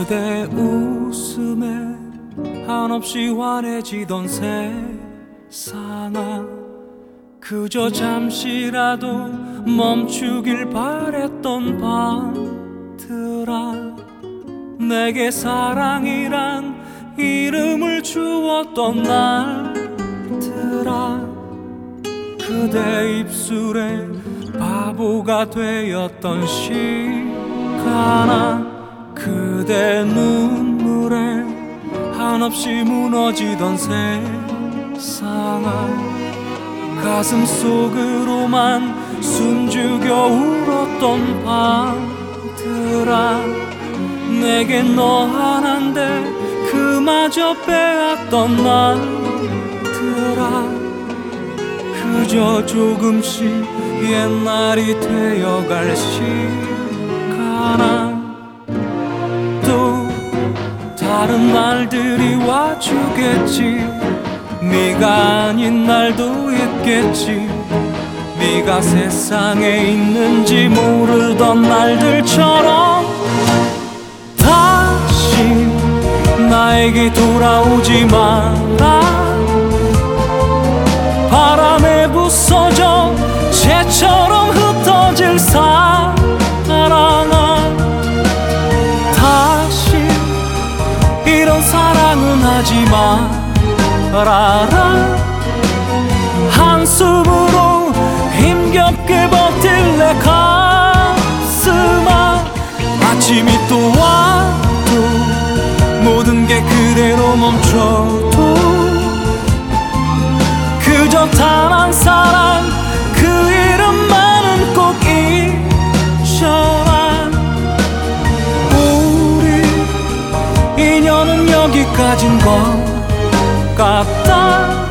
그대 웃음에 한없이 환해지던 세상아, 그저 잠시라도 멈추길 바랬던 밤들아, 내게 사랑이란 이름을 주었던 날들아, 그대 입술에 바보가 되었던 시간아, 그대 눈물에 한없이 무너지던 세상아, 가슴 속으로만 숨죽여 울었던 밤들아, 내겐 너 하나인데 그마저 빼앗던 날들아, 그저 조금씩 옛날이 되어갈 시간아, 또 다른 날들이 와주겠지. 네가 아닌 날도 있겠지. 네가 세상에 있는지 모르던 날들처럼 다시 나에게 돌아오지 마라. 바람에 부서져 재처럼 흩어질 사랑아, 다시 이런 사랑은 하지 말아라. 한숨으로 힘겹게 버틸 내 가슴아, 아침이 또 와도 모든 게 그대로 멈춰도 그저 단 한 사람 그 이름만은 꼭 잊어라. 우리 인연은 여기까지인 것 같다.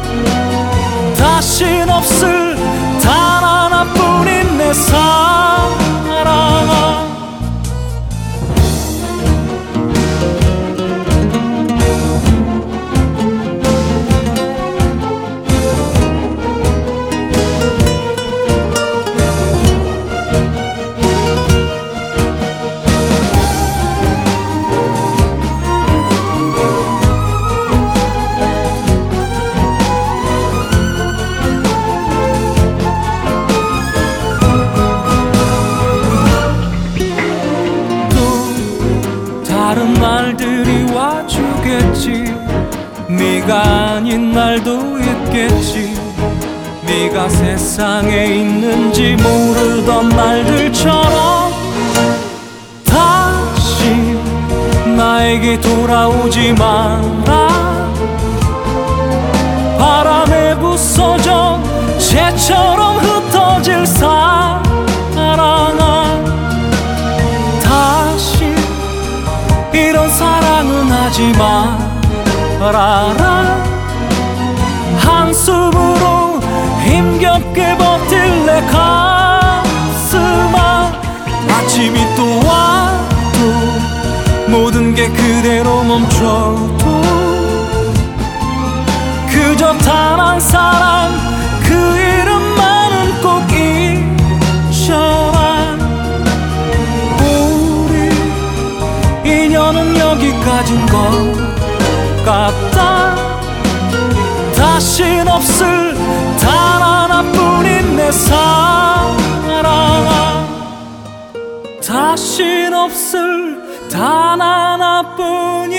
다신 없을 단 하나뿐인 내 사랑아. 다른 날들이 와주겠지. 네가 아닌 날도 있겠지. 네가 세상에 있는지 모르던 날들처럼 다시 나에게 돌아오지 마라. 바람에 부서져 재처럼 흩어질 사랑아, 다시 이런 사랑은 하지 말아라. 한숨으로 힘겹게 버틸 내 가슴아, 아침이 또 와도 모든 게 그대로 멈춰도 그저 단 한 사람 그 이름만은 꼭 잊어라. 인연은 여기까지인 것 같다. 다신 없을 단 하나뿐인 내 사랑아. 다신 없을 단 하나뿐인